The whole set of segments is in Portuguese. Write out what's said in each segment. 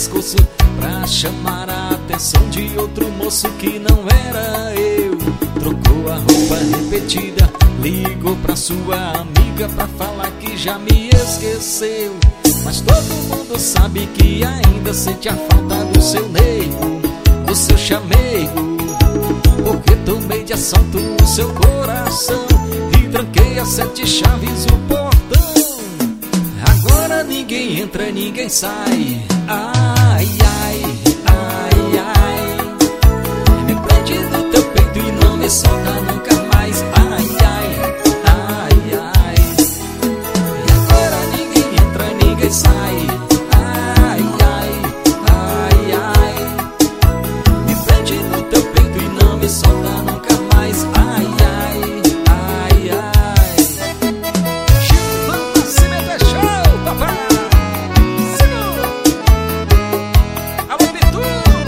pescoço pra chamar a atenção de outro moço que não era eu. Trocou a roupa repetida, ligou pra sua amiga pra falar que já me esqueceu. Mas todo mundo sabe que ainda sente a falta do seu nego, do seu chamego, porque tomei de assalto o seu coração e tranquei a 7 chaves o portão. Agora ninguém entra, ninguém sai. Ai, ai, ai, ai. Me prende no teu peito e não me solta nunca mais. Ai, ai, ai, ai. E agora ninguém entra, ninguém sai. Ai, ai, ai, ai. Me prende no teu peito e não me solta nunca mais. Ai, ai, ai, ai. Chico Nascimento é show, papai. Segura. Alô, Pitu.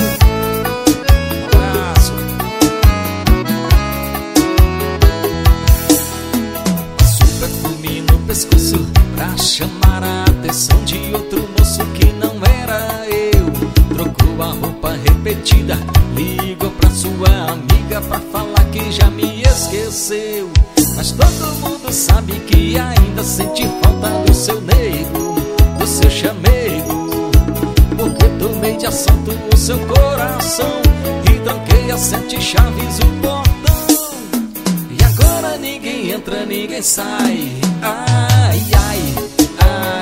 Um abraço. Passou perfume no pescoço pra chamar a atenção de outro moço que não era eu. Trocou a roupa repetida, ligou pra sua amiga pra falar que já me esqueceu. Mas todo mundo sabe que ainda sente falta do seu nego, do seu chamego, porque tomei de assalto o seu coração e tranquei a 7 chaves o portão. E agora ninguém entra, ninguém sai. Ai, ai, ai.